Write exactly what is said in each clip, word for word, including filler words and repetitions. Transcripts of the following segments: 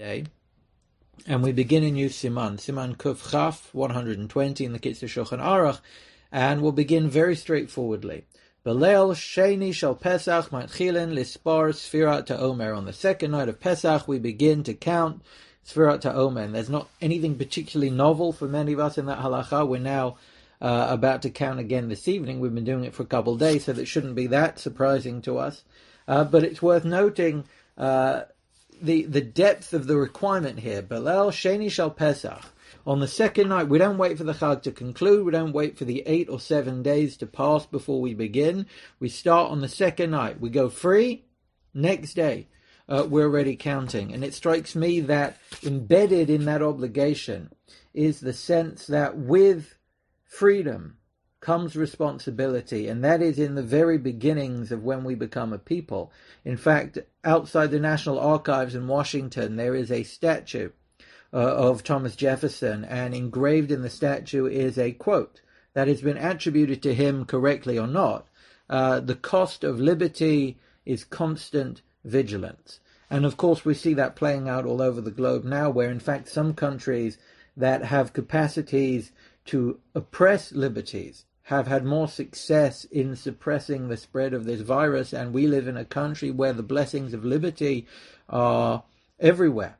day, and we begin a new siman, siman kuf chaf, one hundred twenty in the Kitzur Shulchan Aruch, and we'll begin very straightforwardly. Beleil Sheni Shel Pesach Matchilin Lispar Sfirat Ta'omer. On the second night of Pesach, we begin to count Sfirat Ta'omer. And there's not anything particularly novel for many of us in that halacha. We're now uh, about to count again this evening. We've been doing it for a couple of days, so that shouldn't be that surprising to us. Uh, but it's worth noting uh, the the depth of the requirement here. Beleil Sheni Shel Pesach. On the second night, we don't wait for the Chag to conclude. We don't wait for the eight or seven days to pass before we begin. We start on the second night. We go free. Next day, uh, we're already counting. And it strikes me that embedded in that obligation is the sense that with freedom comes responsibility. And that is in the very beginnings of when we become a people. In fact, outside the National Archives in Washington, there is a statue Uh, of Thomas Jefferson, and engraved in the statue is a quote that has been attributed to him, correctly or not. Uh, the cost of liberty is constant vigilance. And of course we see that playing out all over the globe now, where in fact some countries that have capacities to oppress liberties have had more success in suppressing the spread of this virus, and we live in a country where the blessings of liberty are everywhere.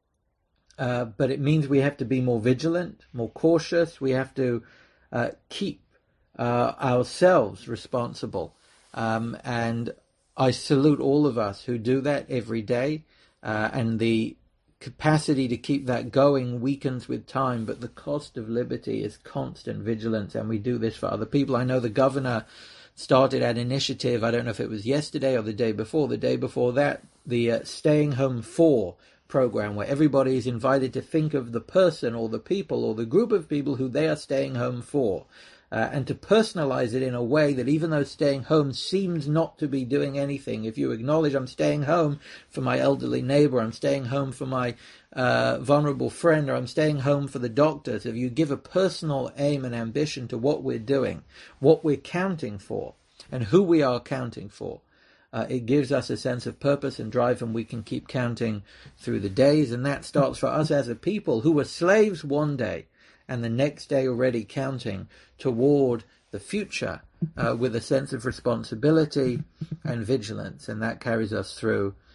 Uh, but it means we have to be more vigilant, more cautious. We have to uh, keep uh, ourselves responsible. Um, and I salute all of us who do that every day. Uh, and the capacity to keep that going weakens with time. But the cost of liberty is constant vigilance. And we do this for other people. I know the governor started an initiative. I don't know if it was yesterday or the day before. The day before that, the uh, Staying Home For program, where everybody is invited to think of the person or the people or the group of people who they are staying home for, uh, and to personalize it in a way that even though staying home seems not to be doing anything, if you acknowledge I'm staying home for my elderly neighbor, I'm staying home for my uh, vulnerable friend, or I'm staying home for the doctors, if you give a personal aim and ambition to what we're doing, what we're counting for, and who we are counting for, Uh, it gives us a sense of purpose and drive, and we can keep counting through the days. And that starts for us as a people who were slaves one day and the next day already counting toward the future uh, with a sense of responsibility and vigilance. And that carries us through